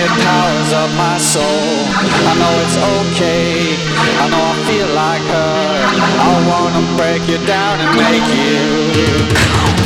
it powers up my soul. I know it's okay, I know I feel like her. I wanna break you down and make you